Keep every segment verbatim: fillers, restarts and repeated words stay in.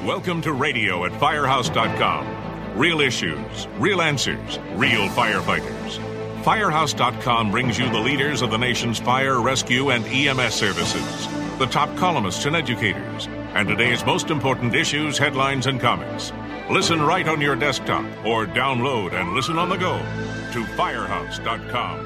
Welcome to radio at firehouse dot com. Real issues, real answers, real firefighters. firehouse dot com brings you the leaders of the nation's fire, rescue, and E M S services, the top columnists and educators, and today's most important issues, headlines, and comics. Listen right on your desktop or download and listen on the go to firehouse dot com.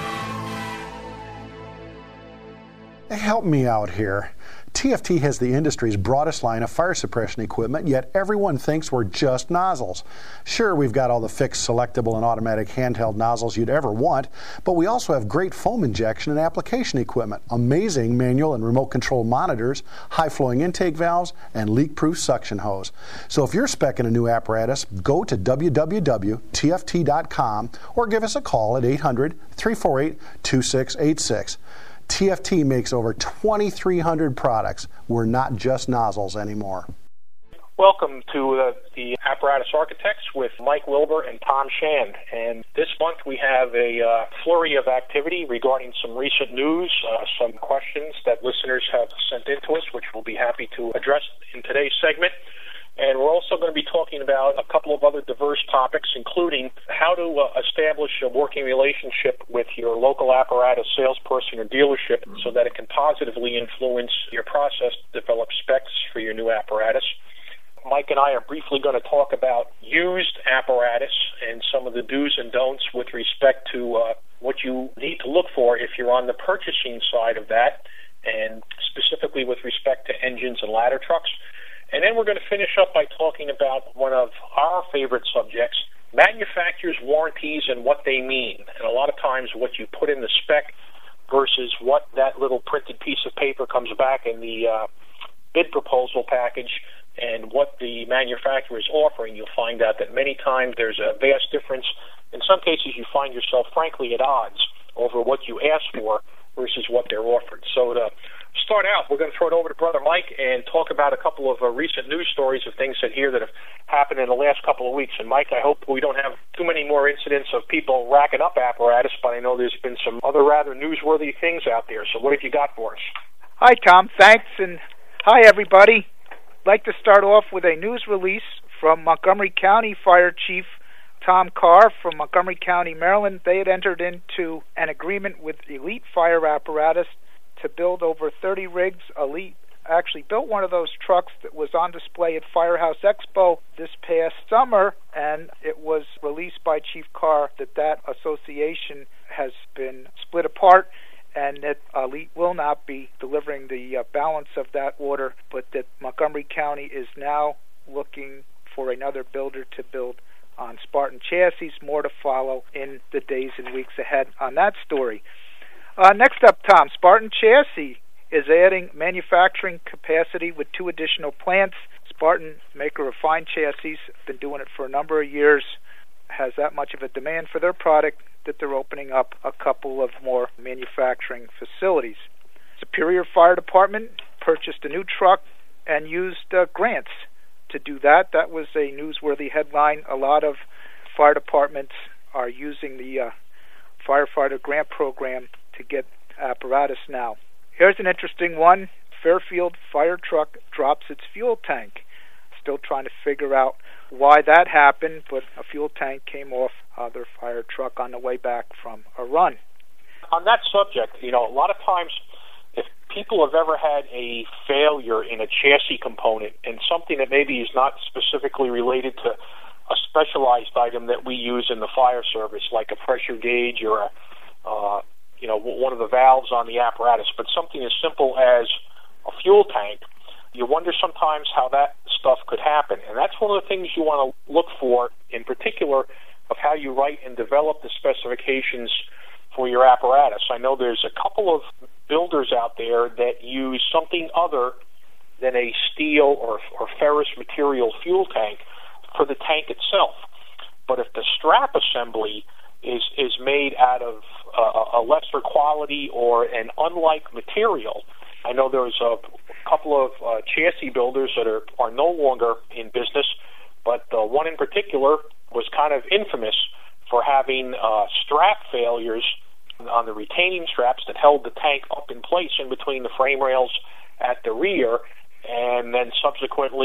Help me out here. T F T has the industry's broadest line of fire suppression equipment, yet everyone thinks we're just nozzles. Sure, we've got all the fixed, selectable, and automatic handheld nozzles you'd ever want, but we also have great foam injection and application equipment, amazing manual and remote control monitors, high-flowing intake valves, and leak-proof suction hose. So if you're speccing a new apparatus, go to w w w dot t f t dot com or give us a call at eight hundred, three four eight, two six eight six. T F T makes over twenty-three hundred products. We're not just nozzles anymore. Welcome to uh, the Apparatus Architects with Mike Wilbur and Tom Shand. And this month we have a uh, flurry of activity regarding some recent news, uh, some questions that listeners have sent in to us, which we'll be happy to address in today's segment. And we're also going to be talking about a couple of other diverse topics, including how to uh, establish a working relationship with your local apparatus salesperson or dealership so that it can positively influence your process to develop specs for your new apparatus. Mike and I are briefly going to talk about used apparatus and some of the do's and don'ts with respect to uh, what you need to look for if you're on the purchasing side of that, and specifically with respect to engines and ladder trucks. And then we're going to finish up by talking about one of our favorite subjects, manufacturer's warranties and what they mean. And a lot of times what you put in the spec versus what that little printed piece of paper comes back in the uh, bid proposal package and what the manufacturer is offering, you'll find out that many times there's a vast difference. In some cases you find yourself, frankly, at odds over what you ask for versus what they're offered. So to start out, we're going to throw it over to Brother Mike and talk about a couple of uh, recent news stories of things that here that have happened in the last couple of weeks. And Mike, I hope we don't have too many more incidents of people racking up apparatus, but I know there's been some other rather newsworthy things out there. So what have you got for us? Hi, Tom. Thanks, and hi, everybody. I'd like to start off with a news release from Montgomery County Fire Chief Tom Carr from Montgomery County, Maryland. They had entered into an agreement with Elite Fire Apparatus to build over thirty rigs. Elite actually built one of those trucks that was on display at Firehouse Expo this past summer, and it was released by Chief Carr that that association has been split apart and that Elite will not be delivering the uh, balance of that order, but that Montgomery County is now looking for another builder to build on Spartan chassis. More to follow in the days and weeks ahead on that story. Uh, next up, Tom, Spartan Chassis is adding manufacturing capacity with two additional plants. Spartan, maker of fine chassis, been doing it for a number of years, has that much of a demand for their product that they're opening up a couple of more manufacturing facilities. Superior Fire Department purchased a new truck and used uh, grants to do that. That was a newsworthy headline. A lot of fire departments are using the uh, firefighter grant program to get apparatus now. Here's an interesting one. Fairfield fire truck drops its fuel tank. Still trying to figure out why that happened, but a fuel tank came off uh, their fire truck on the way back from a run. On that subject, you know, a lot of times if people have ever had a failure in a chassis component and something that maybe is not specifically related to a specialized item that we use in the fire service, like a pressure gauge or a uh, you know, one of the valves on the apparatus, but something as simple as a fuel tank, you wonder sometimes how that stuff could happen. And that's one of the things you want to look for, in particular, of how you write and develop the specifications for your apparatus. I know there's a couple of builders out there that use something other than a steel or, or ferrous material fuel tank for the tank itself. But if the strap assembly is is made out of uh, a lesser quality or an unlike material, I know there's a couple of uh, chassis builders that are, are no longer in business, but uh, one in particular was kind of infamous for having uh, strap failures on the retaining straps that held the tank up in place in between the frame rails at the rear, and then subsequently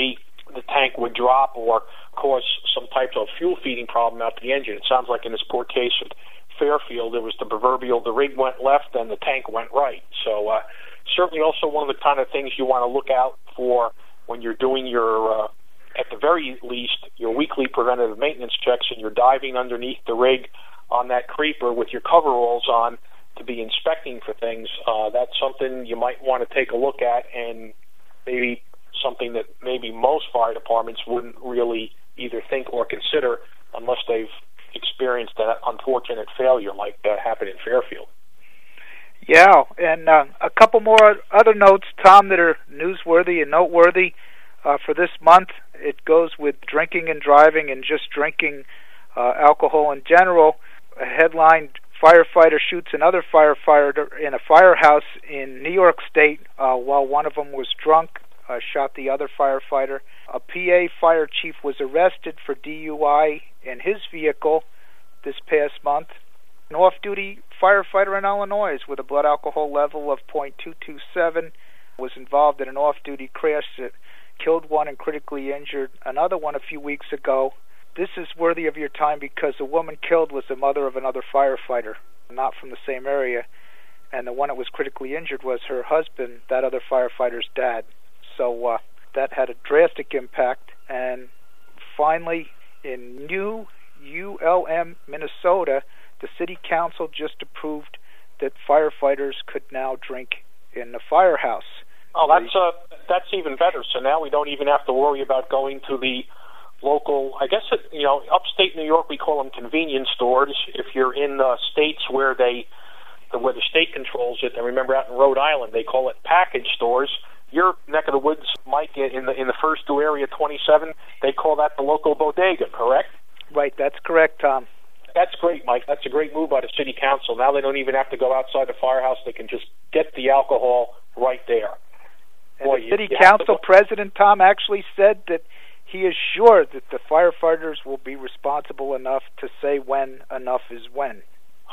the tank would drop or cause some type of fuel feeding problem out to the engine. It sounds like in this poor case at Fairfield, it was the proverbial, the rig went left and the tank went right. So uh, certainly also one of the kind of things you want to look out for when you're doing your, uh, at the very least, your weekly preventative maintenance checks and you're diving underneath the rig on that creeper with your coveralls on to be inspecting for things. Uh, that's something you might want to take a look at, and maybe something that maybe most fire departments wouldn't really either think or consider unless they've experienced that unfortunate failure like uh, happened in Fairfield. Yeah, and uh, a couple more other notes, Tom, that are newsworthy and noteworthy uh, for this month. It goes with drinking and driving and just drinking uh, alcohol in general. A headline, firefighter shoots another firefighter in a firehouse in New York State uh, while one of them was drunk, uh, shot the other firefighter. A P A fire chief was arrested for D U I in his vehicle this past month. An off-duty firefighter in Illinois with a blood alcohol level of point two two seven was involved in an off-duty crash that killed one and critically injured another one a few weeks ago. This is worthy of your time because the woman killed was the mother of another firefighter, not from the same area, and the one that was critically injured was her husband, that other firefighter's dad. So uh, that had a drastic impact. And finally, in New U L M, Minnesota, the city council just approved that firefighters could now drink in the firehouse. Oh, that's uh, that's even better. So now we don't even have to worry about going to the local, I guess, it, you know, upstate New York, we call them convenience stores. If you're in the states where they, where the state controls it, and remember out in Rhode Island, they call it package stores. Your neck of the woods, Mike, in the in the first due area, twenty-seven, they call that the local bodega, correct? Right, that's correct, Tom. That's great, Mike. That's a great move by the city council. Now they don't even have to go outside the firehouse. They can just get the alcohol right there. And Boy, the you, city you council president, Tom, actually said that he is sure that the firefighters will be responsible enough to say when enough is when.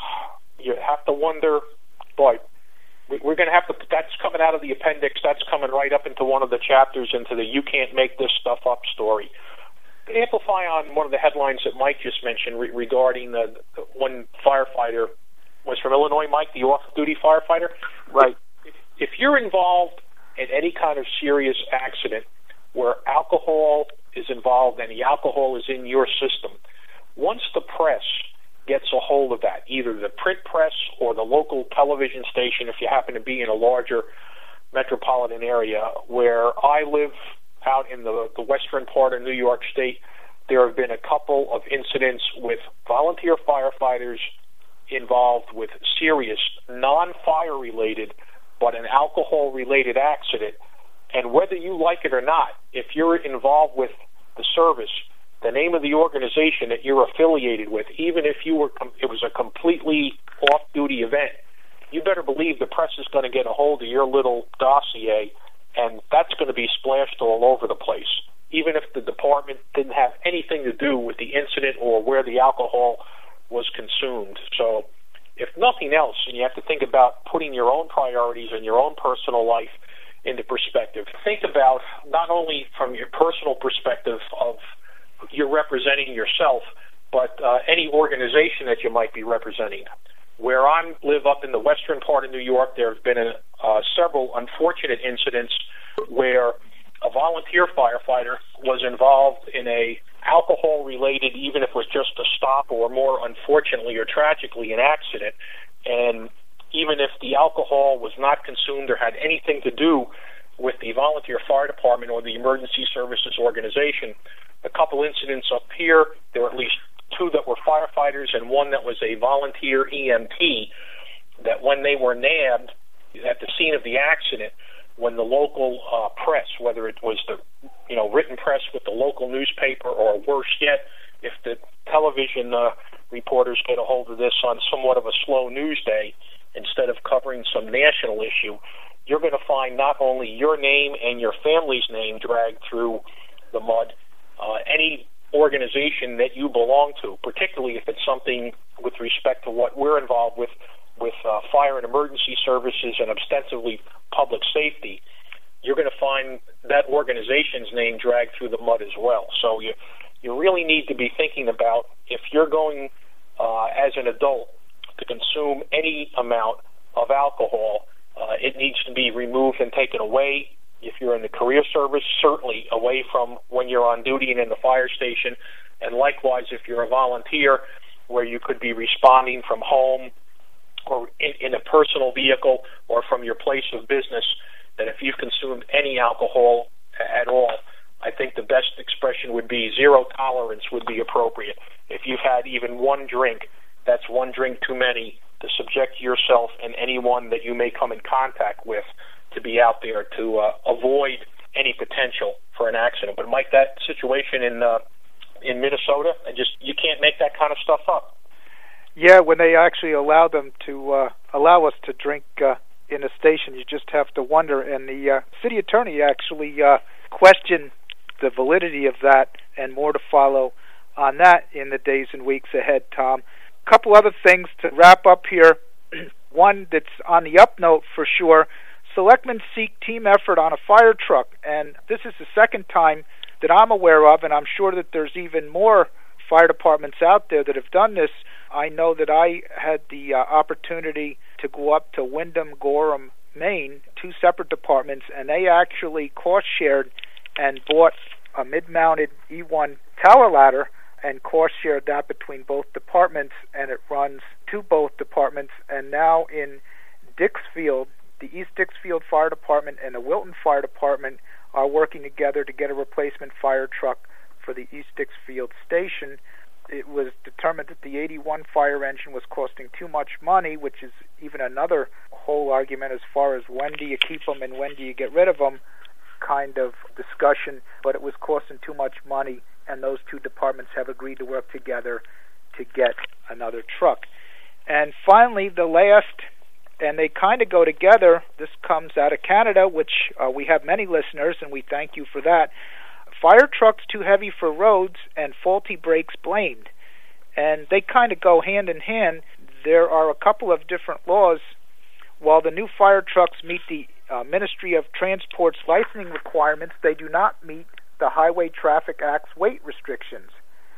You have to wonder, boy, we're going to have to, that's coming out of the appendix, that's coming right up into one of the chapters into the you can't make this stuff up story. To amplify on one of the headlines that Mike just mentioned re- regarding the, the one firefighter was from Illinois, Mike, the off-duty firefighter. Right. If, if you're involved in any kind of serious accident where alcohol is involved and the alcohol is in your system, once the press gets a hold of that, either the print press or the local television station, if you happen to be in a larger metropolitan area, where I live out in the, the western part of New York State, there have been a couple of incidents with volunteer firefighters involved with serious, non-fire related, but an alcohol-related accident. And whether you like it or not, if you're involved with the service, the name of the organization that you're affiliated with, even if you were, it was a completely off-duty event, you better believe the press is going to get a hold of your little dossier, and that's going to be splashed all over the place, even if the department didn't have anything to do with the incident or where the alcohol was consumed. So if nothing else, and you have to think about putting your own priorities and your own personal life into perspective, think about not only from your personal perspective of you're representing yourself, but uh, any organization that you might be representing. Where I live up in the western part of New York, there have been a, uh, several unfortunate incidents where a volunteer firefighter was involved in a alcohol-related, even if it was just a stop or more unfortunately or tragically an accident, and even if the alcohol was not consumed or had anything to do with the volunteer fire department or the emergency services organization, a couple incidents up here, there were at least two that were firefighters and one that was a volunteer E M T, that when they were nabbed at the scene of the accident, when the local uh, press, whether it was the you know written press with the local newspaper, or worse yet, if the television uh, reporters get a hold of this on somewhat of a slow news day, instead of covering some national issue, you're going to find not only your name and your family's name dragged through the mud, uh, any organization that you belong to, particularly if it's something with respect to what we're involved with, with uh, fire and emergency services and ostensibly public safety. you're going to find that organization's name dragged through the mud as well. So you you really need to be thinking about, if you're going uh, as an adult to consume any amount of alcohol, uh, it needs to be removed and taken away. If you're in the career service, certainly away from when you're on duty and in the fire station. And likewise, if you're a volunteer, where you could be responding from home or in, in a personal vehicle or from your place of business, that if you've consumed any alcohol at all, I think the best expression would be zero tolerance would be appropriate. If you've had even one drink, that's one drink too many to subject yourself and anyone that you may come in contact with to be out there to uh, avoid any potential for an accident. But Mike, that situation in uh, in Minnesota, and just you can't make that kind of stuff up. Yeah, when they actually allow them to uh, allow us to drink uh, in a station, you just have to wonder. And the uh, city attorney actually uh, questioned the validity of that, and more to follow on that in the days and weeks ahead, Tom. A couple other things to wrap up here. One that's on the up note for sure. Selectmen seek team effort on a fire truck, and this is the second time that I'm aware of, and I'm sure that there's even more fire departments out there that have done this. I know that I had the uh, opportunity to go up to Windham, Gorham, Maine, two separate departments, and they actually cost-shared and bought a mid-mounted E one tower ladder and cost-shared that between both departments, and it runs to both departments. And now in Dixfield, the East Dixfield Fire Department and the Wilton Fire Department are working together to get a replacement fire truck for the East Dixfield station. It was determined that the eighty-one fire engine was costing too much money, which is even another whole argument as far as when do you keep them and when do you get rid of them kind of discussion, but it was costing too much money, and those two departments have agreed to work together to get another truck. And finally, the last, and they kind of go together, this comes out of Canada, which uh, we have many listeners, and we thank you for that. Fire trucks too heavy for roads and faulty brakes blamed. And they kind of go hand in hand. There are a couple of different laws. While the new fire trucks meet the uh, Ministry of Transport's licensing requirements, they do not meet the Highway Traffic Act's weight restrictions.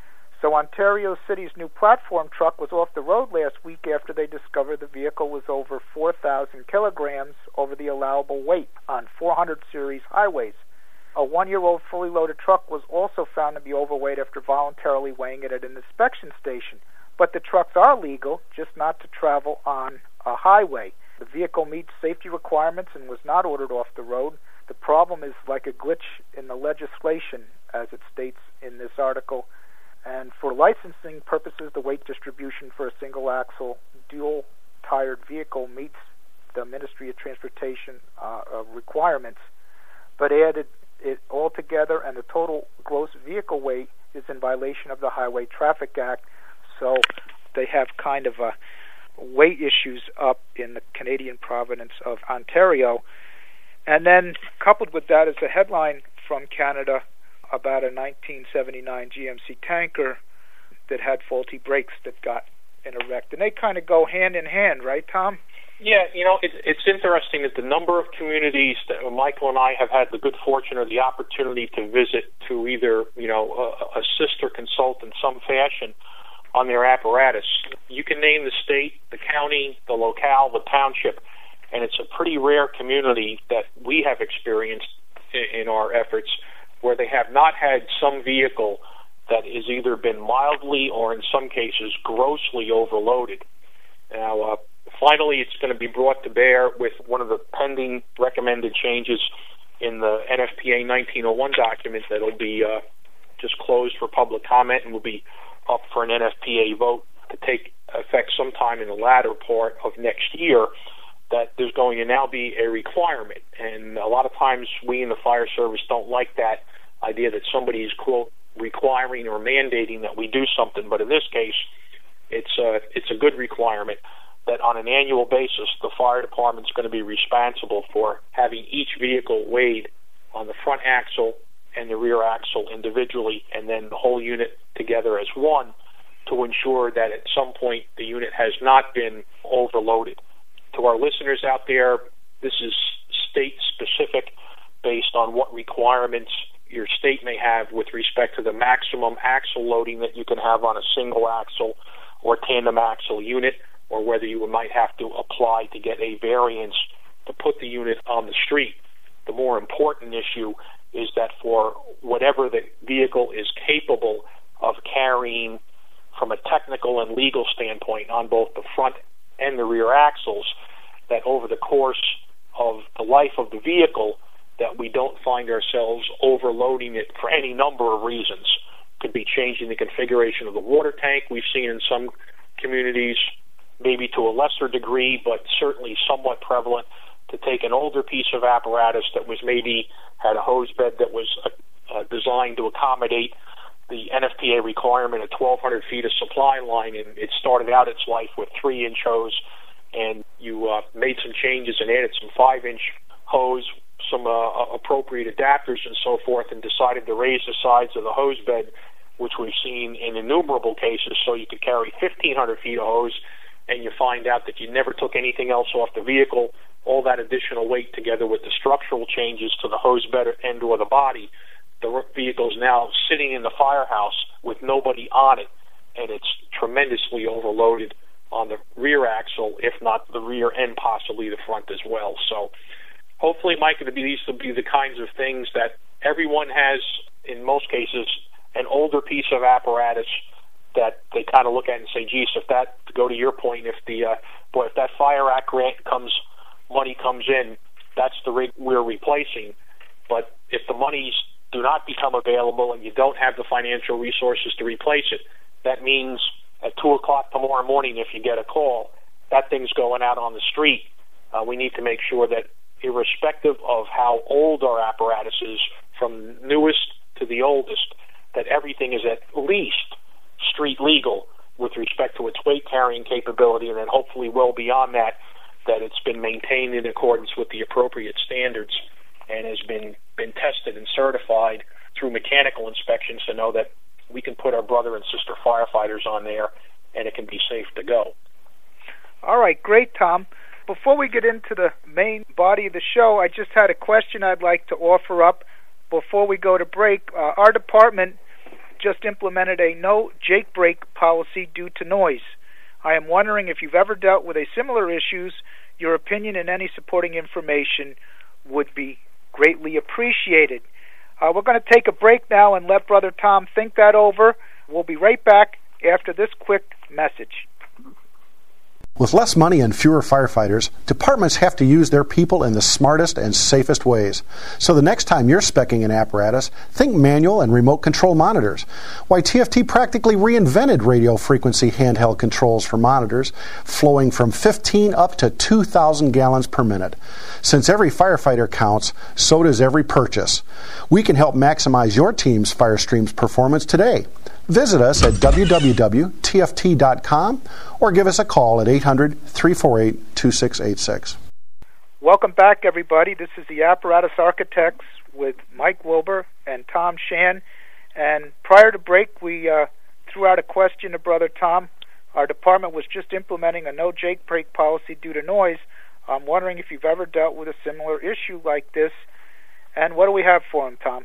So Ontario City's new platform truck was off the road last week after they discovered the vehicle was over four thousand kilograms over the allowable weight on four hundred series highways. A one-year-old fully loaded truck was also found to be overweight after voluntarily weighing it at an inspection station. But the trucks are legal, just not to travel on a highway. The vehicle meets safety requirements and was not ordered off the road. The problem is like a glitch in the legislation, as it states in this article. And for licensing purposes, the weight distribution for a single-axle, dual-tired vehicle meets the Ministry of Transportation uh, uh, requirements, but added it all together, and the total gross vehicle weight is in violation of the Highway Traffic Act. So they have kind of a weight issues up in the Canadian province of Ontario. And then coupled with that is a headline from Canada about a nineteen seventy-nine G M C tanker that had faulty brakes that got in a wreck. And they kind of go hand in hand, right, Tom? Yeah, you know, it, it's interesting that the number of communities that Michael and I have had the good fortune or the opportunity to visit to either, you know, uh, assist or consult in some fashion on their apparatus. You can name the state, the county, the locale, the township, and it's a pretty rare community that we have experienced in, in our efforts where they have not had some vehicle that has either been mildly or in some cases grossly overloaded. Now, uh, finally, it's going to be brought to bear with one of the pending recommended changes in the N F P A nineteen oh one document that will be uh, just closed for public comment and will be up for an N F P A vote to take effect sometime in the latter part of next year, that there's going to now be a requirement. And a lot of times we in the fire service don't like that idea that somebody is, quote, requiring or mandating that we do something. But in this case, it's a, it's a good requirement that on an annual basis, the fire department is going to be responsible for having each vehicle weighed on the front axle and the rear axle individually, and then the whole unit together as one, to ensure that at some point the unit has not been overloaded. To our listeners out there, this is state-specific, based on what requirements your state may have with respect to the maximum axle loading that you can have on a single axle or tandem axle unit, or whether you might have to apply to get a variance to put the unit on the street. The more important issue is that for whatever the vehicle is capable of carrying from a technical and legal standpoint on both the front and the rear axles, that over the course of the life of the vehicle, that we don't find ourselves overloading it for any number of reasons. Could be changing the configuration of the water tank. We've seen in some communities, maybe to a lesser degree, but certainly somewhat prevalent, to take an older piece of apparatus that was maybe had a hose bed that was uh, uh, designed to accommodate the N F P A requirement of twelve hundred feet of supply line, and it started out its life with three-inch hose, and you uh, made some changes and added some five-inch hose, some uh, appropriate adapters and so forth, and decided to raise the sides of the hose bed, which we've seen in innumerable cases, so you could carry fifteen hundred feet of hose, and you find out that you never took anything else off the vehicle. All that additional weight together with the structural changes to the hose bed and or the body, the vehicle is now sitting in the firehouse with nobody on it, and it's tremendously overloaded on the rear axle, if not the rear and possibly the front as well. So hopefully, Mike, these will be the kinds of things that everyone has, in most cases, an older piece of apparatus that they kind of look at and say, geez, if that, to go to your point, if the uh, boy, if that Fire Act grant comes, money comes in, that's the rig we're replacing. But if the monies do not become available and you don't have the financial resources to replace it, that means at two o'clock tomorrow morning, if you get a call, that thing's going out on the street. Uh, we need to make sure that irrespective of how old our apparatus is, from newest to the oldest, that everything is at least street legal with respect to its weight carrying capability, and then hopefully well beyond that, that it's been maintained in accordance with the appropriate standards and has been, been tested and certified through mechanical inspections to know that we can put our brother and sister firefighters on there and it can be safe to go. All right, great, Tom. Before we get into the main body of the show, I just had a question I'd like to offer up before we go to break. Uh, our department just implemented a no Jake brake policy due to noise. I am wondering if you've ever dealt with a similar issues. Your opinion and any supporting information would be greatly appreciated. Uh, we're going to take a break now and let Brother Tom think that over. We'll be right back after this quick message. With less money and fewer firefighters, departments have to use their people in the smartest and safest ways. So the next time you're speccing an apparatus, think manual and remote control monitors. Why, T F T practically reinvented radio frequency handheld controls for monitors, flowing from fifteen up to two thousand gallons per minute. Since every firefighter counts, so does every purchase. We can help maximize your team's FireStream's performance today. Visit us at w w w dot t f t dot com or give us a call at eight hundred, three four eight, two six eight six. Welcome back, everybody. This is the Apparatus Architects with Mike Wilbur and Tom Shan. And prior to break, we uh, threw out a question to Brother Tom. Our department was just implementing a no Jake brake policy due to noise. I'm wondering if you've ever dealt with a similar issue like this. And what do we have for him, Tom?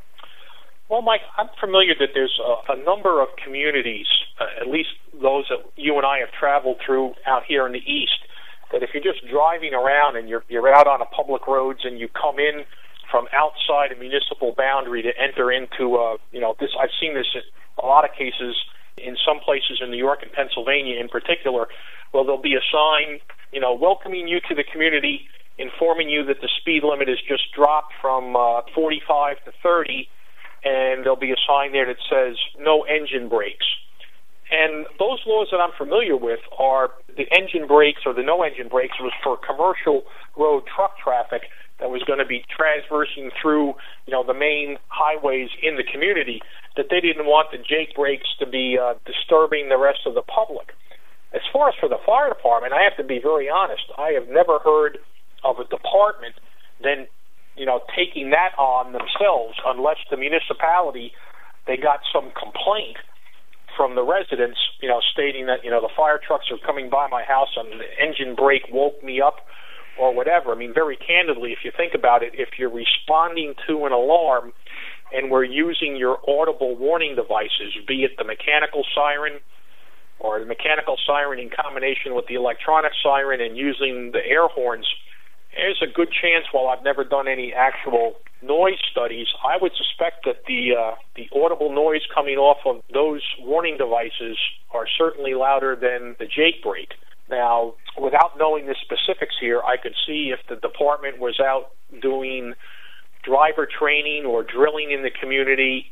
Well, Mike, I'm familiar that there's a, a number of communities, uh, at least those that you and I have traveled through out here in the East, that if you're just driving around and you're you're out on a public roads and you come in from outside a municipal boundary to enter into, uh, you know, this, I've seen this in a lot of cases in some places in New York and Pennsylvania in particular, where there'll be a sign, you know, welcoming you to the community, informing you that the speed limit is just dropped from uh, forty-five to thirty, and there'll be a sign there that says no engine brakes. And those laws that I'm familiar with are the engine brakes or the no engine brakes was for commercial road truck traffic that was going to be transversing through, you know, the main highways in the community, that they didn't want the Jake brakes to be uh, disturbing the rest of the public. As far as for the fire department, I have to be very honest. I have never heard of a department then you know, taking that on themselves, unless the municipality, they got some complaint from the residents, you know, stating that, you know, the fire trucks are coming by my house and the engine brake woke me up, or whatever. I mean, very candidly, if you think about it, if you're responding to an alarm and we're using your audible warning devices, be it the mechanical siren or the mechanical siren in combination with the electronic siren and using the air horns, there's a good chance, while I've never done any actual noise studies, I would suspect that the uh, the audible noise coming off of those warning devices are certainly louder than the Jake brake. Now, without knowing the specifics here, I could see if the department was out doing driver training or drilling in the community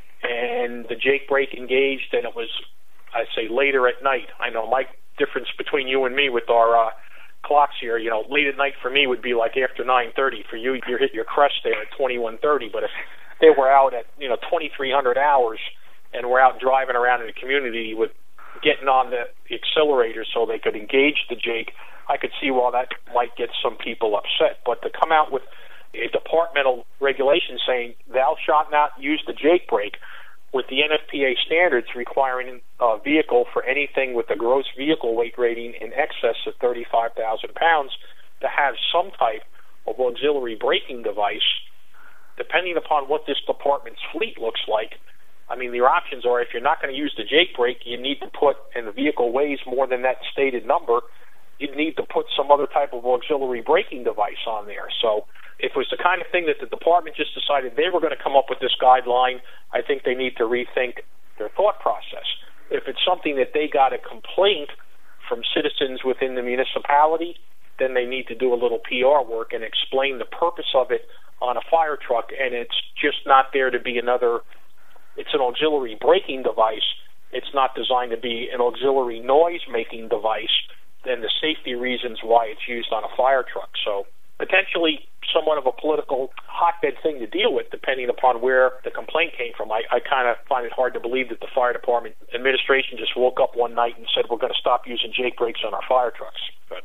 and the Jake brake engaged and it was, I'd say, later at night. I know my difference between you and me with our uh, clocks here, you know, late at night for me would be like after nine thirty. For you, you hit your crest there at twenty-one thirty. But if they were out at, you know, twenty-three hundred hours and were out driving around in the community with getting on the accelerator so they could engage the Jake, I could see why that might get some people upset. But to come out with a departmental regulation saying thou shalt not use the Jake brake, with the N F P A standards requiring a vehicle for anything with a gross vehicle weight rating in excess of thirty-five thousand pounds to have some type of auxiliary braking device, depending upon what this department's fleet looks like. I mean, your options are, if you're not going to use the Jake brake, you need to put, and the vehicle weighs more than that stated number, you'd need to put some other type of auxiliary braking device on there. So if it was the kind of thing that the department just decided they were going to come up with this guideline, I think they need to rethink their thought process. If it's something that they got a complaint from citizens within the municipality, then they need to do a little P R work and explain the purpose of it on a fire truck, and it's just not there to be another, it's an auxiliary braking device. It's not designed to be an auxiliary noise-making device, and the safety reasons why it's used on a fire truck. So potentially somewhat of a political hotbed thing to deal with, depending upon where the complaint came from. I, I kind of find it hard to believe that the fire department administration just woke up one night and said, we're going to stop using Jake brakes on our fire trucks. But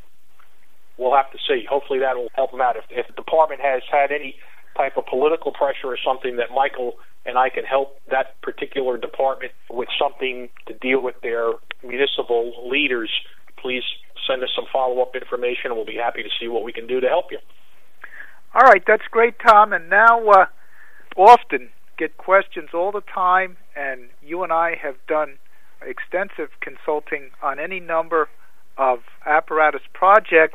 we'll have to see. Hopefully that will help them out. If, if the department has had any type of political pressure or something that Michael and I can help that particular department with something to deal with their municipal leaders, please send us some follow-up information, and we'll be happy to see what we can do to help you. All right, that's great, Tom. And now, uh, often get questions all the time, and you and I have done extensive consulting on any number of apparatus projects,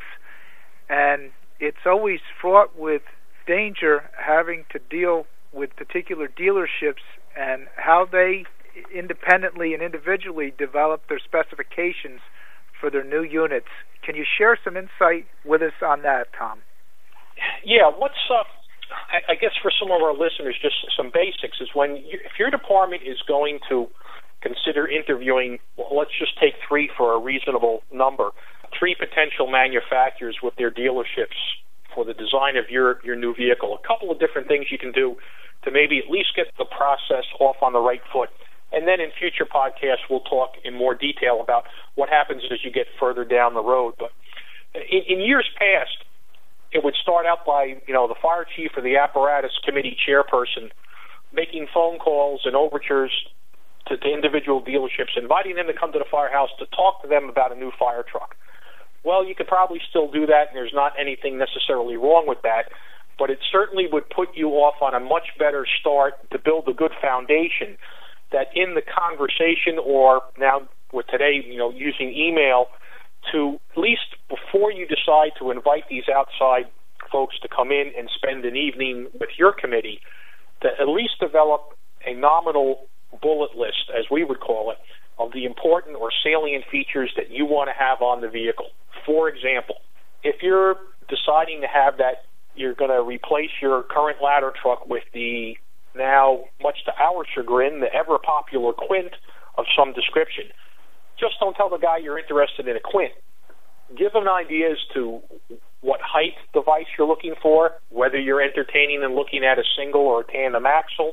and it's always fraught with danger having to deal with particular dealerships and how they independently and individually develop their specifications for their new units. Can you share some insight with us on that, Tom? Yeah, what's uh, I, I guess for some of our listeners, just some basics is when you, if your department is going to consider interviewing, well, let's just take three for a reasonable number, three potential manufacturers with their dealerships for the design of your, your new vehicle. A couple of different things you can do to maybe at least get the process off on the right foot. And then in future podcasts, we'll talk in more detail about what happens as you get further down the road. But in, in years past, it would start out by, you know, the fire chief or the apparatus committee chairperson making phone calls and overtures to, to individual dealerships, inviting them to come to the firehouse to talk to them about a new fire truck. Well, you could probably still do that, and there's not anything necessarily wrong with that, but it certainly would put you off on a much better start to build a good foundation that in the conversation, or now with today, you know, using email, to at least before you decide to invite these outside folks to come in and spend an evening with your committee, to at least develop a nominal bullet list, as we would call it, of the important or salient features that you want to have on the vehicle. For example, if you're deciding to have that, you're going to replace your current ladder truck with the now, much to our chagrin, the ever-popular Quint of some description. Just don't tell the guy you're interested in a Quint. Give him an idea as to what height device you're looking for, whether you're entertaining and looking at a single or a tandem axle,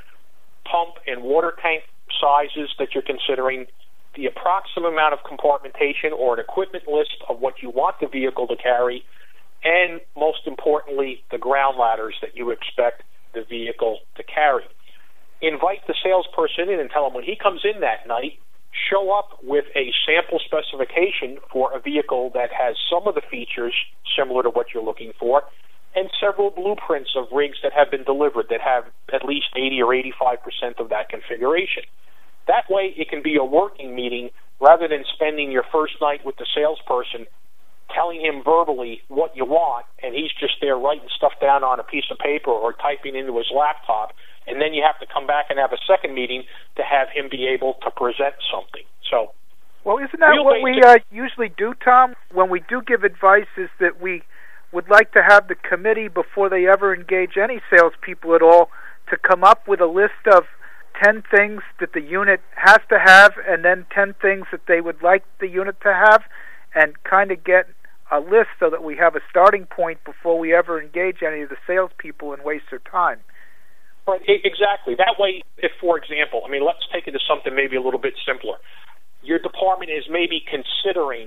pump and water tank sizes that you're considering, the approximate amount of compartmentation or an equipment list of what you want the vehicle to carry, and most importantly, the ground ladders that you expect the vehicle to carry. Invite the salesperson in and tell him when he comes in that night, show up with a sample specification for a vehicle that has some of the features similar to what you're looking for, and several blueprints of rigs that have been delivered that have at least eighty or eighty-five percent of that configuration. That way, it can be a working meeting rather than spending your first night with the salesperson telling him verbally what you want, and he's just there writing stuff down on a piece of paper or typing into his laptop, and then you have to come back and have a second meeting to have him be able to present something. So, well, isn't that what we uh, usually do, Tom? When we do give advice, is that we would like to have the committee, before they ever engage any salespeople at all, to come up with a list of ten things that the unit has to have, and then ten things that they would like the unit to have, and kind of get a list so that we have a starting point before we ever engage any of the salespeople and waste their time. Right, exactly. That way, if, for example, I mean, let's take it to something maybe a little bit simpler. Your department is maybe considering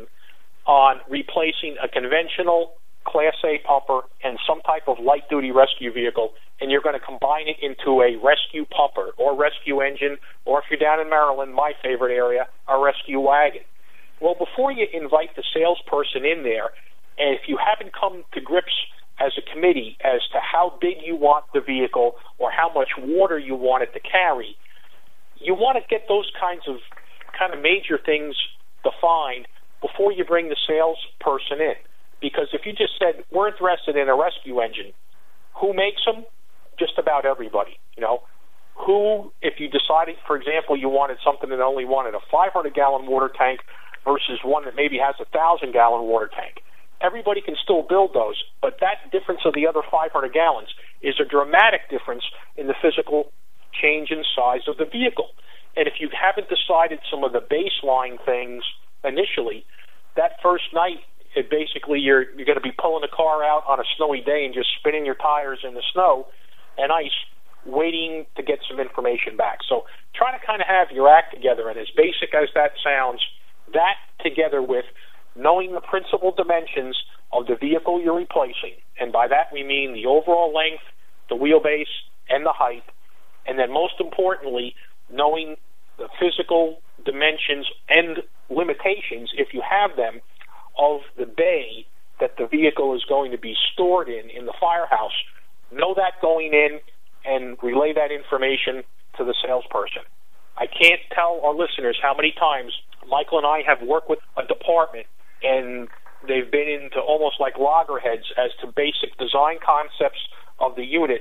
on replacing a conventional Class A pumper and some type of light-duty rescue vehicle, and you're going to combine it into a rescue pumper or rescue engine, or if you're down in Maryland, my favorite area, a rescue wagon. Well, before you invite the salesperson in there, and if you haven't come to grips as a committee as to how big you want the vehicle or how much water you want it to carry, you want to get those kinds of kind of major things defined before you bring the salesperson in. Because if you just said, we're interested in a rescue engine, who makes them? Just about everybody, you know. Who, if you decided, for example, you wanted something that only wanted a five hundred gallon water tank versus one that maybe has a one thousand gallon water tank, everybody can still build those, but that difference of the other five hundred gallons is a dramatic difference in the physical change in size of the vehicle. And if you haven't decided some of the baseline things initially, that first night, it basically you're you're going to be pulling the car out on a snowy day and just spinning your tires in the snow and ice, waiting to get some information back. So try to kind of have your act together, and as basic as that sounds, that together with knowing the principal dimensions of the vehicle you're replacing, and by that we mean the overall length, the wheelbase, and the height, and then most importantly, knowing the physical dimensions and limitations, if you have them, of the bay that the vehicle is going to be stored in, in the firehouse. Know that going in and relay that information to the salesperson. I can't tell our listeners how many times Michael and I have worked with a department and they've been into almost like loggerheads as to basic design concepts of the unit,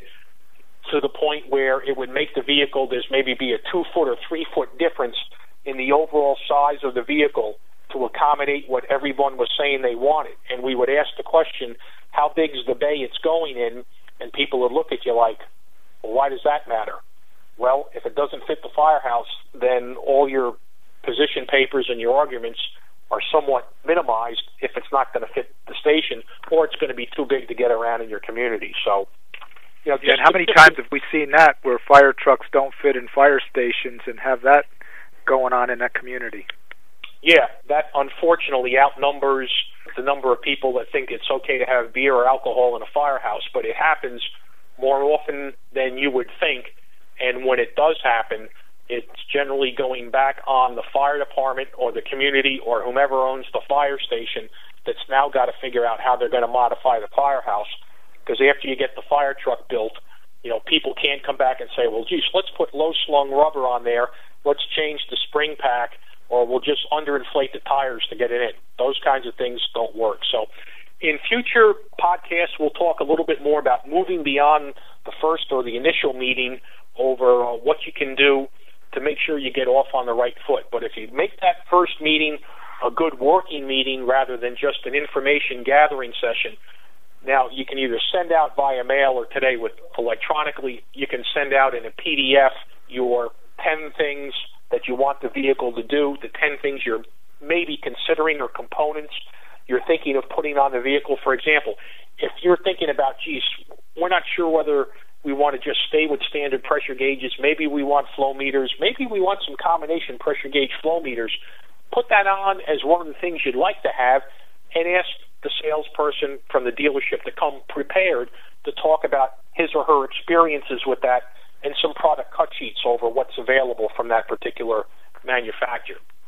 to the point where it would make the vehicle, there's maybe be a two-foot or three-foot difference in the overall size of the vehicle to accommodate what everyone was saying they wanted. And we would ask the question, how big is the bay it's going in? And people would look at you like, well, why does that matter? Well, if it doesn't fit the firehouse, then all your position papers and your arguments are somewhat minimized if it's not going to fit the station, or it's going to be too big to get around in your community. So, you know, yeah, and how many times have we seen that where fire trucks don't fit in fire stations and have that going on in that community? Yeah, that unfortunately outnumbers the number of people that think it's okay to have beer or alcohol in a firehouse, but it happens more often than you would think, and when it does happen, it's generally going back on the fire department or the community or whomever owns the fire station that's now got to figure out how they're going to modify the firehouse, because after you get the fire truck built, you know, people can't come back and say, well, geez, let's put low-slung rubber on there, let's change the spring pack, or we'll just underinflate the tires to get it in. Those kinds of things don't work. So in future podcasts, we'll talk a little bit more about moving beyond the first or the initial meeting over uh, what you can do to make sure you get off on the right foot. But if you make that first meeting a good working meeting rather than just an information gathering session, now you can either send out via mail or today with electronically, you can send out in a P D F your ten things that you want the vehicle to do, the ten things you're maybe considering or components you're thinking of putting on the vehicle. For example, if you're thinking about, geez, we're not sure whether we want to just stay with standard pressure gauges, maybe we want flow meters, maybe we want some combination pressure gauge flow meters, put that on as one of the things you'd like to have and ask the salesperson from the dealership to come prepared to talk about his or her experiences with that and some product cut sheets over what's available from that particular manufacturer.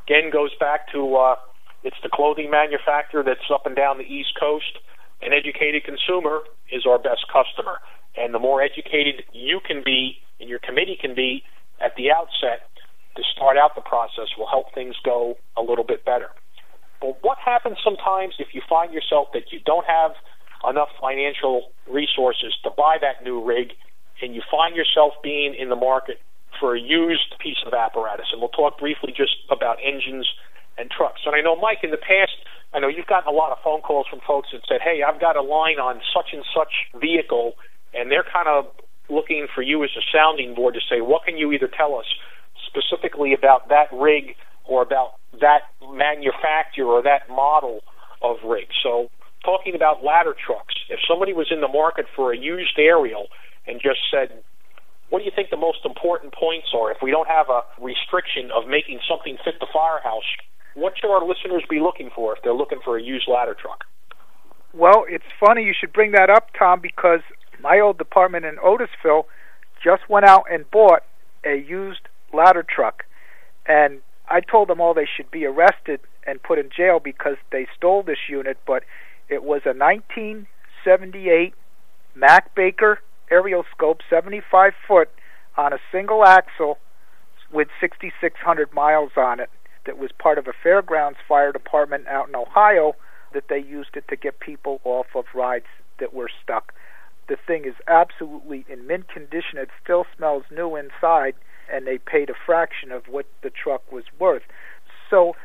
Again, goes back to uh, it's the clothing manufacturer that's up and down the East Coast. An educated consumer is our best customer. And the more educated you can be and your committee can be at the outset to start out the process will help things go a little bit better. But what happens sometimes if you find yourself that you don't have enough financial resources to buy that new rig and you find yourself being in the market for a used piece of apparatus? And we'll talk briefly just about engines and trucks. And I know, Mike, in the past, I know you've gotten a lot of phone calls from folks that said, hey, I've got a line on such and such vehicle, and they're kind of looking for you as a sounding board to say, what can you either tell us specifically about that rig or about that manufacturer or that model of rig? So talking about ladder trucks, if somebody was in the market for a used aerial and just said, what do you think the most important points are if we don't have a restriction of making something fit the firehouse? What should our listeners be looking for if they're looking for a used ladder truck? Well, it's funny you should bring that up, Tom, because my old department in Otisville just went out and bought a used ladder truck. And I told them all they should be arrested and put in jail because they stole this unit, but it was a nineteen seventy-eight Mac Baker aerial scope, seventy-five foot, on a single axle with sixty-six hundred miles on it. That was part of a fairgrounds fire department out in Ohio that they used it to get people off of rides that were stuck. The thing is absolutely in mint condition. It still smells new inside, and they paid a fraction of what the truck was worth. So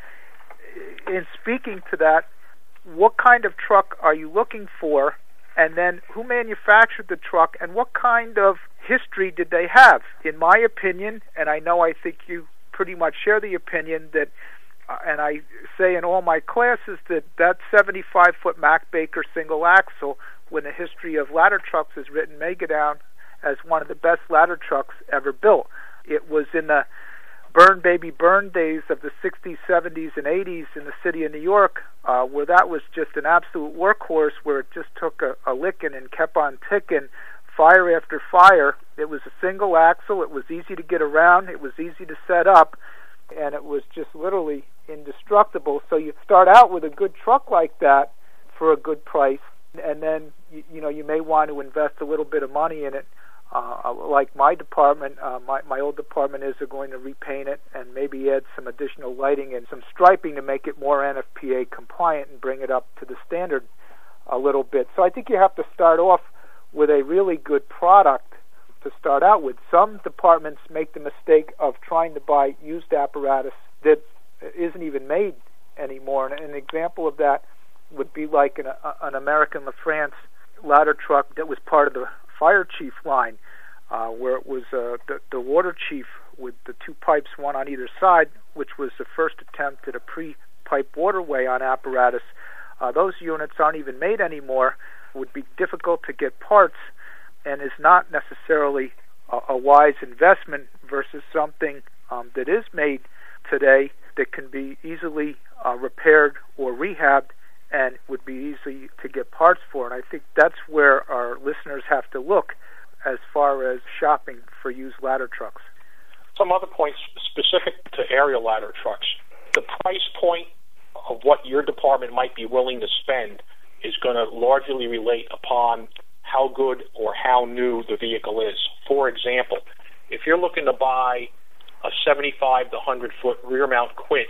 in speaking to that, what kind of truck are you looking for? And then who manufactured the truck, and what kind of history did they have? In my opinion, and I know I think you pretty much share the opinion that, uh, and I say in all my classes, that that seventy-five foot Mac Baker single axle, when the history of ladder trucks is written, may go down as one of the best ladder trucks ever built. It was in the burn baby burn days of the sixties, seventies, and eighties in the city of New York, uh, where that was just an absolute workhorse, where it just took a, a licking and kept on ticking, fire after fire. It was a single axle. It was easy to get around. It was easy to set up, and it was just literally indestructible. So you start out with a good truck like that for a good price, and then you, you know you may want to invest a little bit of money in it. Uh, like my department, uh, my, my old department is, are going to repaint it and maybe add some additional lighting and some striping to make it more N F P A compliant and bring it up to the standard a little bit. So I think you have to start off with a really good product to start out with. Some departments make the mistake of trying to buy used apparatus that isn't even made anymore. And an example of that would be like an, an American LaFrance ladder truck that was part of the fire chief line, uh, where it was uh, the, the water chief with the two pipes, one on either side, which was the first attempt at a pre-pipe waterway on apparatus. Uh, those units aren't even made anymore, would be difficult to get parts, and is not necessarily a, a wise investment versus something um, that is made today that can be easily uh, repaired or rehabbed and would be easy to get parts for. And I think that's where our listeners have to look as far as shopping for used ladder trucks. Some other points specific to aerial ladder trucks. The price point of what your department might be willing to spend is going to largely relate upon how good or how new the vehicle is. For example, if you're looking to buy a seventy-five to one hundred foot rear mount quid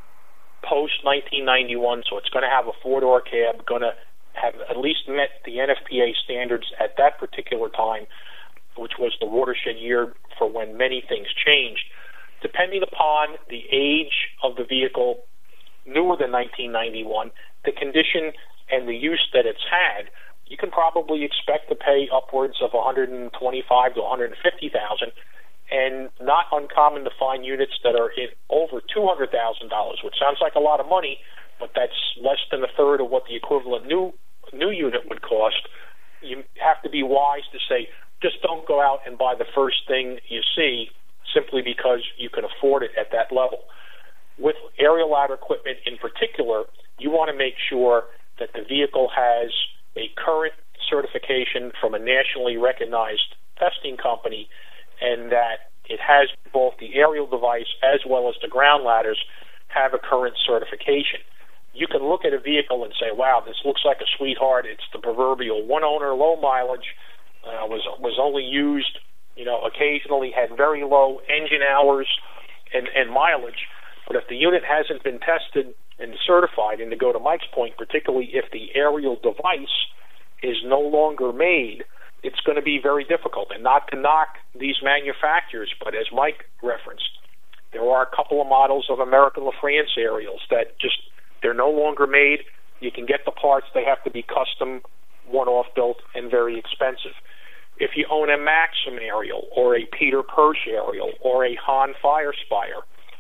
post nineteen ninety-one, so it's going to have a four-door cab, going to have at least met the N F P A standards at that particular time, which was the watershed year for when many things changed. Depending upon the age of the vehicle, newer than nineteen ninety-one, the condition and the use that it's had, you can probably expect to pay upwards of one hundred twenty-five thousand to one hundred fifty thousand dollars. And not uncommon to find units that are in over two hundred thousand dollars, which sounds like a lot of money, but that's less than a third of what the equivalent new new unit would cost. You have to be wise to say, just don't go out and buy the first thing you see simply because you can afford it at that level. With aerial ladder equipment in particular, you want to make sure that the vehicle has a current certification from a nationally recognized testing company, and that it has both the aerial device as well as the ground ladders have a current certification. You can look at a vehicle and say, wow, this looks like a sweetheart. It's the proverbial one-owner, low mileage, uh, was was only used, you know, occasionally, had very low engine hours and, and mileage. But if the unit hasn't been tested and certified, and to go to Mike's point, particularly if the aerial device is no longer made, it's going to be very difficult. And not to knock these manufacturers, but as Mike referenced, there are a couple of models of American LaFrance aerials that just, they're no longer made. You can get the parts. They have to be custom, one-off built, and very expensive. If you own a Maxim aerial or a Peter Persch aerial or a Hahn Firespire,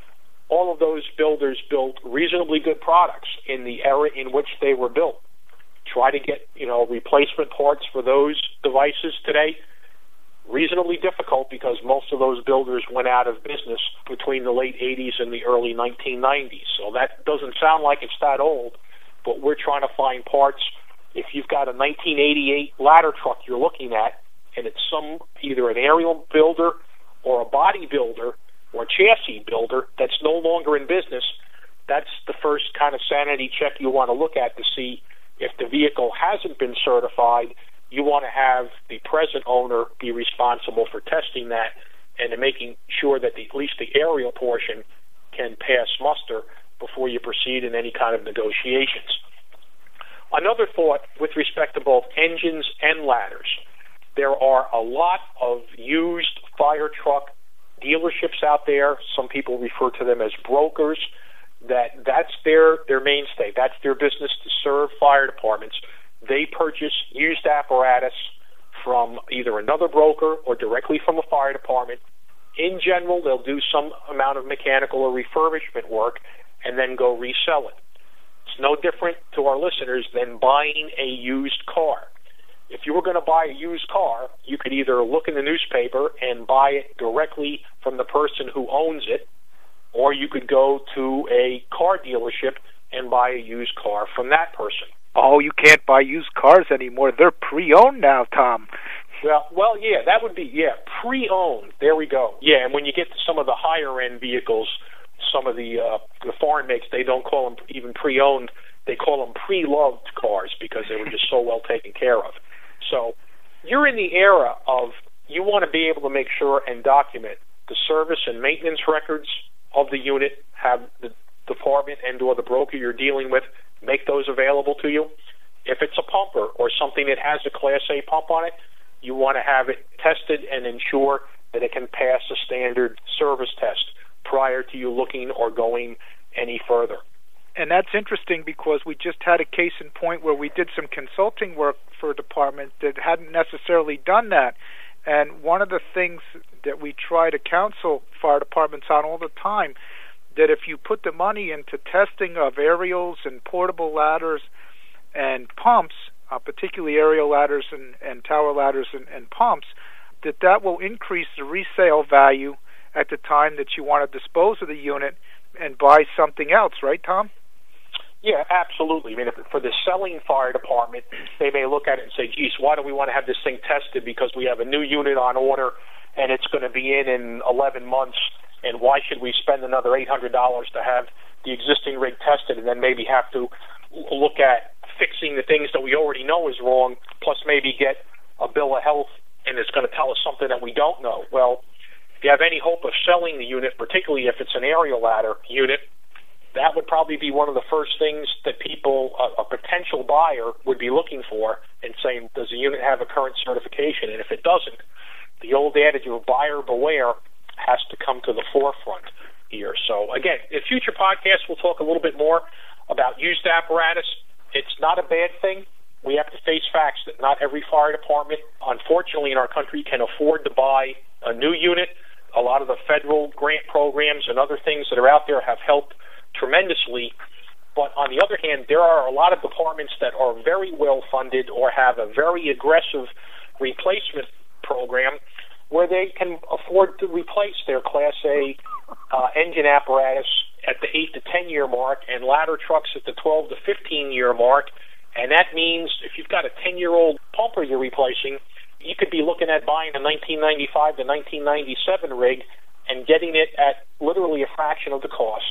all of those builders built reasonably good products in the era in which they were built. Try to get, you know, replacement parts for those devices today, reasonably difficult because most of those builders went out of business between the late eighties and the early nineteen nineties. So that doesn't sound like it's that old, but we're trying to find parts. If you've got a nineteen eighty-eight ladder truck you're looking at, and it's some either an aerial builder or a body builder or chassis builder that's no longer in business, that's the first kind of sanity check you want to look at to see if the vehicle hasn't been certified. You want to have the present owner be responsible for testing that and to making sure that the, at least the aerial portion can pass muster before you proceed in any kind of negotiations. Another thought with respect to both engines and ladders, there are a lot of used fire truck dealerships out there. Some people refer to them as brokers. That that's their, their mainstay. That's their business, to serve fire departments. They purchase used apparatus from either another broker or directly from a fire department. In general, they'll do some amount of mechanical or refurbishment work and then go resell it. It's no different to our listeners than buying a used car. If you were going to buy a used car, you could either look in the newspaper and buy it directly from the person who owns it, or you could go to a car dealership and buy a used car from that person. Oh, you can't buy used cars anymore. They're pre-owned now, Tom. Well, well, yeah, that would be, yeah, pre-owned. There we go. Yeah, and when you get to some of the higher-end vehicles, some of the uh, the foreign makes, they don't call them even pre-owned. They call them pre-loved cars because they were just so well taken care of. So you're in the era of you want to be able to make sure and document the service and maintenance records of the unit, have the department and or the broker you're dealing with make those available to you. If it's a pumper or something that has a Class A pump on it, you want to have it tested and ensure that it can pass a standard service test prior to you looking or going any further. And that's interesting because we just had a case in point where we did some consulting work for a department that hadn't necessarily done that. And one of the things that we try to counsel fire departments on all the time, that if you put the money into testing of aerials and portable ladders and pumps, uh, particularly aerial ladders and, and tower ladders and, and pumps, that that will increase the resale value at the time that you want to dispose of the unit and buy something else, right, Tom? Yeah, absolutely. I mean, if, for the selling fire department, they may look at it and say, geez, why do we want to have this thing tested? Because we have a new unit on order and it's going to be in in eleven months, and why should we spend another eight hundred dollars to have the existing rig tested and then maybe have to look at fixing the things that we already know is wrong, plus maybe get a bill of health and it's going to tell us something that we don't know? Well, if you have any hope of selling the unit, particularly if it's an aerial ladder unit, that would probably be one of the first things that people, a, a potential buyer, would be looking for and saying, does the unit have a current certification? And if it doesn't, the old adage of buyer beware has to come to the forefront here. So, again, in future podcasts, we'll talk a little bit more about used apparatus. It's not a bad thing. We have to face facts that not every fire department, unfortunately, in our country can afford to buy a new unit. A lot of the federal grant programs and other things that are out there have helped tremendously. But on the other hand, there are a lot of departments that are very well funded or have a very aggressive replacement program where they can afford to replace their Class A uh, engine apparatus at the eight to ten year mark and ladder trucks at the twelve to fifteen year mark. And that means if you've got a ten year old pumper you're replacing, you could be looking at buying a nineteen ninety-five to nineteen ninety-seven rig and getting it at literally a fraction of the cost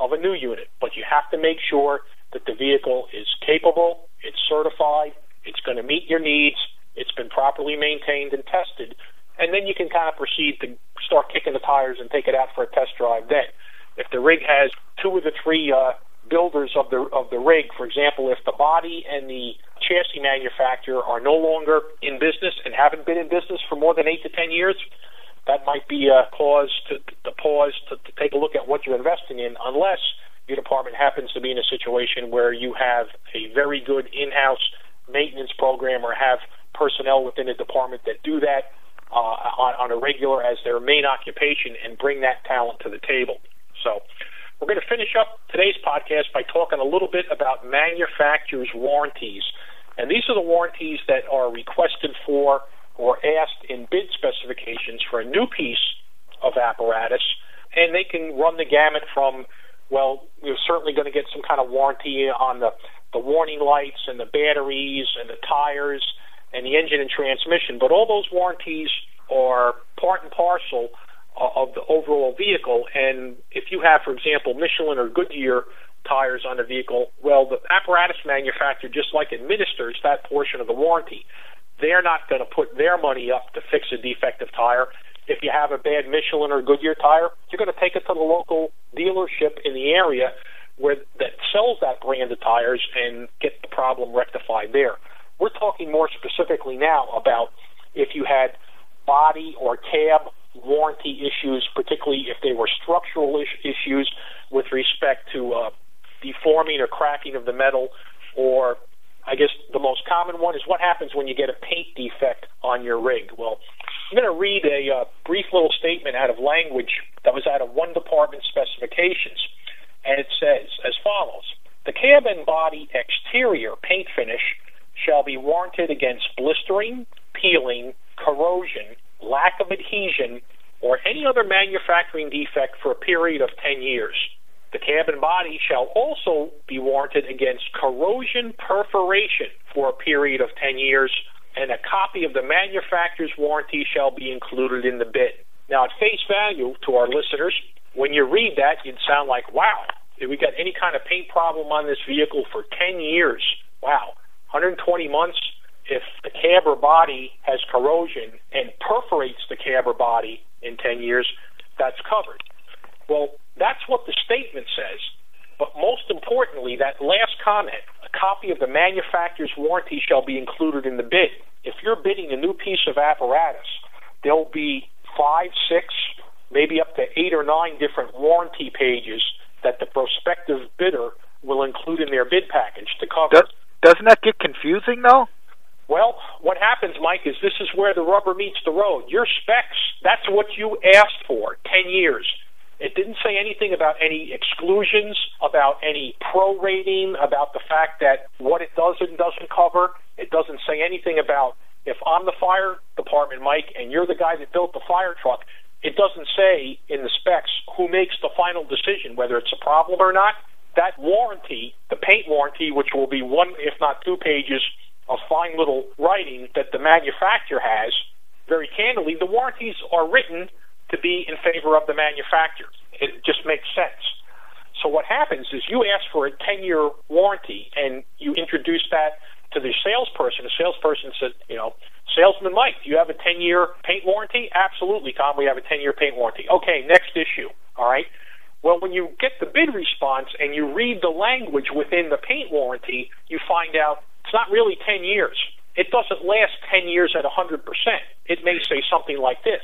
of a new unit. But you have to make sure that the vehicle is capable, it's certified, it's going to meet your needs, it's been properly maintained and tested, and then you can kind of proceed to start kicking the tires and take it out for a test drive then. If the rig has two of the three uh, builders of the of the rig, for example, if the body and the chassis manufacturer are no longer in business and haven't been in business for more than eight to ten years, that might be a cause to, to pause to, to take a look at what you're investing in, unless your department happens to be in a situation where you have a very good in-house maintenance program or have personnel within the department that do that uh, on, on a regular as their main occupation and bring that talent to the table. So we're going to finish up today's podcast by talking a little bit about manufacturer's warranties. And these are the warranties that are requested for or asked in bid specifications for a new piece of apparatus. And they can run the gamut from, well, you're certainly going to get some kind of warranty on the, the warning lights and the batteries and the tires and the engine and transmission. But all those warranties are part and parcel of the overall vehicle. And if you have, for example, Michelin or Goodyear tires on the vehicle, well, the apparatus manufacturer just like administers that portion of the warranty. They're not going to put their money up to fix a defective tire. If you have a bad Michelin or Goodyear tire, you're going to take it to the local dealership in the area where that sells that brand of tires and get the problem rectified there. We're talking more specifically now about if you had body or cab warranty issues, particularly if they were structural is- issues with respect to uh, deforming or cracking of the metal, or I guess the most common one is what happens when you get a paint defect on your rig. Well, I'm going to read a uh, brief little statement out of language that was out of one department specifications, and it says as follows: the cab and body exterior paint finish shall be warranted against blistering, peeling, corrosion, lack of adhesion, or any other manufacturing defect for a period of ten years. The cab and body shall also be warranted against corrosion perforation for a period of ten years, and a copy of the manufacturer's warranty shall be included in the bid. Now, at face value to our listeners, when you read that, you'd sound like, wow, if we got any kind of paint problem on this vehicle for ten years, wow, one hundred twenty months, if the cab or body has corrosion and perforates the cab or body in ten years, that's covered. Well, that's what the statement says. But most importantly, that last comment, a copy of the manufacturer's warranty shall be included in the bid. If you're bidding a new piece of apparatus, there'll be five, six, maybe up to eight or nine different warranty pages that the prospective bidder will include in their bid package to cover. Doesn't that get confusing, though? Well, what happens, Mike, is this is where the rubber meets the road. Your specs, that's what you asked for, ten years. It didn't say anything about any exclusions, about any prorating, about the fact that what it does and doesn't cover. It doesn't say anything about if I'm the fire department, Mike, and you're the guy that built the fire truck. It doesn't say in the specs who makes the final decision, whether it's a problem or not. That warranty, the paint warranty, which will be one, if not two pages of fine little writing that the manufacturer has, very candidly, the warranties are written to be in favor of the manufacturer. It just makes sense. So what happens is you ask for a ten-year warranty, and you introduce that to the salesperson. The salesperson said, you know, Salesman Mike, do you have a ten-year paint warranty? Absolutely, Tom, we have a ten-year paint warranty. Okay, next issue, all right? Well, when you get the bid response and you read the language within the paint warranty, you find out it's not really ten years. It doesn't last ten years at one hundred percent. It may say something like this,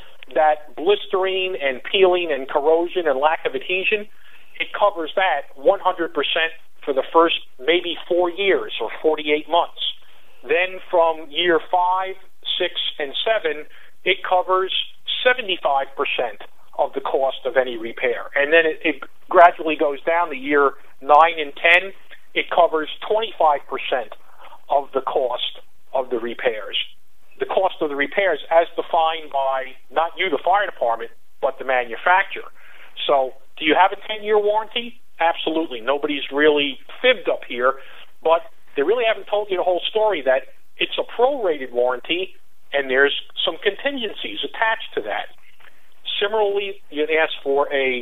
that blistering and peeling and corrosion and lack of adhesion, it covers that one hundred percent for the first maybe four years or forty-eight months. Then from year five, six, and seven, it covers seventy-five percent of the cost of any repair. And then it, it gradually goes down to year nine and ten. It covers twenty-five percent of the cost of the repairs. The cost of the repairs as defined by not you, the fire department, but the manufacturer. So do you have a ten-year warranty? Absolutely. Nobody's really fibbed up here, but they really haven't told you the whole story, that it's a prorated warranty and there's some contingencies attached to that. Similarly, you'd ask for a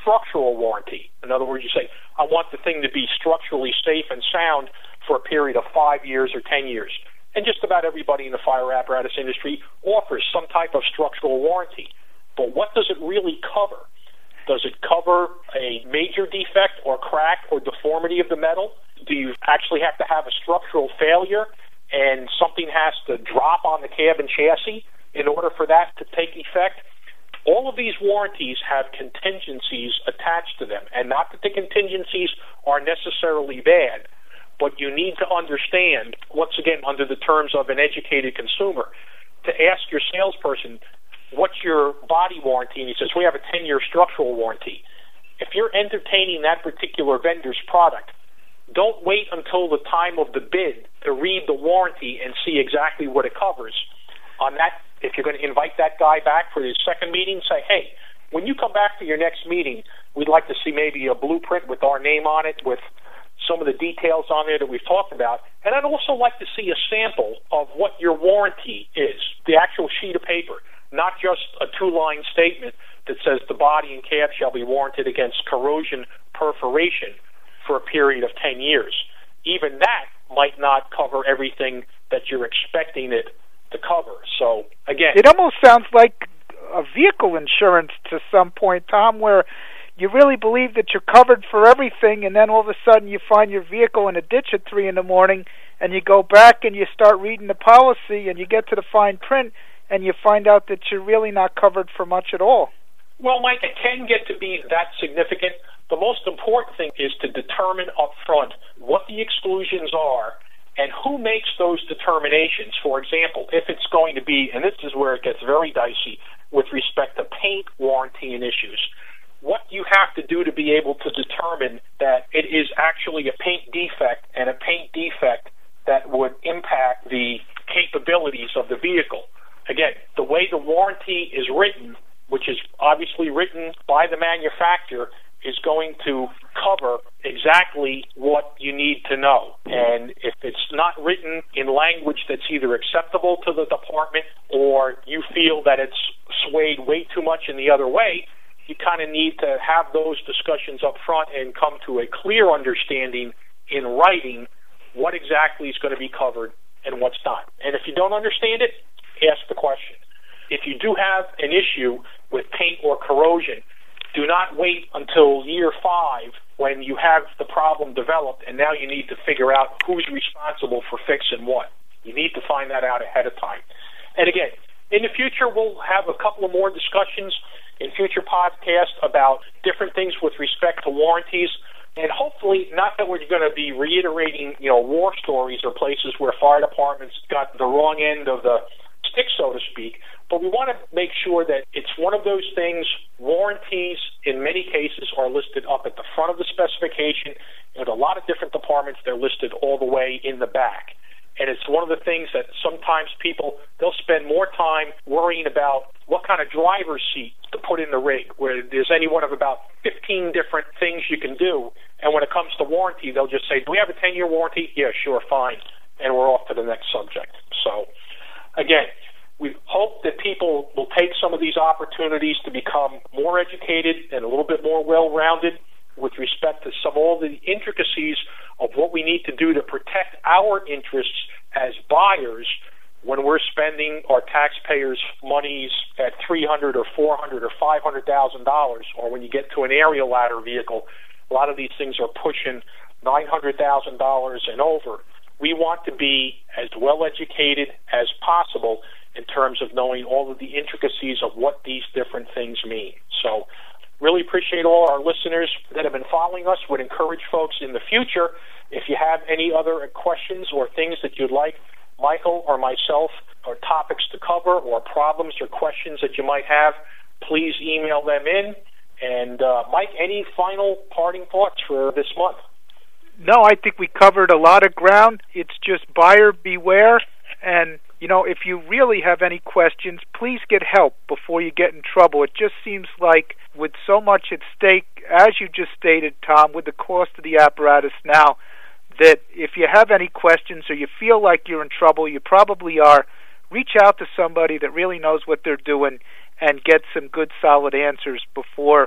structural warranty. In other words, you say, I want the thing to be structurally safe and sound for a period of five years or ten years. And just about everybody in the fire apparatus industry offers some type of structural warranty. But what does it really cover? Does it cover a major defect or crack or deformity of the metal? Do you actually have to have a structural failure and something has to drop on the cab and chassis in order for that to take effect? All of these warranties have contingencies attached to them, and not that the contingencies are necessarily bad, but you need to understand, once again, under the terms of an educated consumer, to ask your salesperson, what's your body warranty? And he says, we have a ten-year structural warranty. If you're entertaining that particular vendor's product, don't wait until the time of the bid to read the warranty and see exactly what it covers. On that, if you're going to invite that guy back for his second meeting, say, hey, when you come back for your next meeting, we'd like to see maybe a blueprint with our name on it, with some of the details on there that we've talked about. And I'd also like to see a sample of what your warranty is, the actual sheet of paper, not just a two-line statement that says the body and cab shall be warranted against corrosion, perforation for a period of ten years. Even that might not cover everything that you're expecting it to cover. So, again, it almost sounds like a vehicle insurance to some point, Tom, where you really believe that you're covered for everything, and then all of a sudden you find your vehicle in a ditch at three in the morning, and you go back and you start reading the policy, and you get to the fine print, and you find out that you're really not covered for much at all. Well, Mike, it can get to be that significant. The most important thing is to determine up front what the exclusions are and who makes those determinations. For example, if it's going to be, and this is where it gets very dicey with respect to paint warranty and issues, what you have to do to be able to determine that it is actually a paint defect and a paint defect that would impact the capabilities of the vehicle. Again, the way the warranty is written, which is obviously written by the manufacturer, is going to cover exactly what you need to know. And if it's not written in language that's either acceptable to the department or you feel that it's swayed way too much in the other way, you kind of need to have those discussions up front and come to a clear understanding in writing what exactly is going to be covered and what's not. And if you don't understand it, ask the question. If you do have an issue with paint or corrosion, do not wait until year five when you have the problem developed and now you need to figure out who's responsible for fixing what. You need to find that out ahead of time. And again, in the future, we'll have a couple of more discussions in future podcasts about different things with respect to warranties. And hopefully, not that we're going to be reiterating, you know, war stories or places where fire departments got the wrong end of the stick, so to speak, but we want to make sure that it's one of those things. Warranties, in many cases, are listed up at the front of the specification. In a lot of different departments, they're listed all the way in the back. And it's one of the things that sometimes people, they'll spend more time worrying about what kind of driver's seat to put in the rig, where there's any one of about fifteen different things you can do. And when it comes to warranty, they'll just say, do we have a ten-year warranty? Yeah, sure, fine. And we're off to the next subject. So, again, we hope that people will take some of these opportunities to become more educated and a little bit more well-rounded with respect to some of all the intricacies of what we need to do to protect our interests as buyers when we're spending our taxpayers' monies at three hundred thousand dollars or four hundred thousand dollars or five hundred thousand dollars, or when you get to an aerial ladder vehicle, a lot of these things are pushing nine hundred thousand dollars and over. We want to be as well educated as possible in terms of knowing all of the intricacies of what these different things mean. So really appreciate all our listeners that have been following us. Would encourage folks in the future, if you have any other questions or things that you'd like Michael or myself or topics to cover or problems or questions that you might have, please email them in. And uh, Mike, any final parting thoughts for this month? No, I think we covered a lot of ground. It's just buyer beware. And, you know, if you really have any questions, please get help before you get in trouble. It just seems like with so much at stake, as you just stated, Tom, with the cost of the apparatus now, that if you have any questions or you feel like you're in trouble, you probably are, reach out to somebody that really knows what they're doing and get some good, solid answers before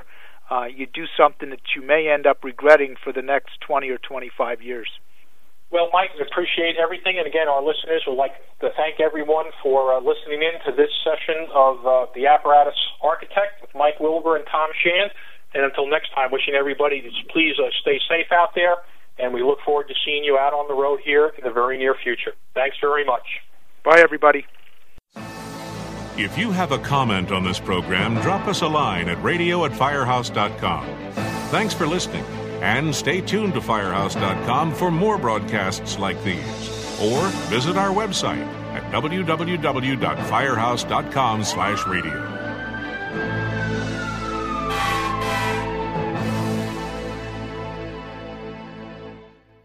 uh, you do something that you may end up regretting for the next twenty or twenty-five years. Well, Mike, we appreciate everything. And again, our listeners would like to thank everyone for uh, listening in to this session of uh, The Apparatus Architect with Mike Wilbur and Tom Shand. And until next time, wishing everybody to please uh, stay safe out there. And we look forward to seeing you out on the road here in the very near future. Thanks very much. Bye, everybody. If you have a comment on this program, drop us a line at radio at firehouse dot com. Thanks for listening. And stay tuned to firehouse dot com for more broadcasts like these. Or visit our website at w w w dot firehouse dot com slash radio.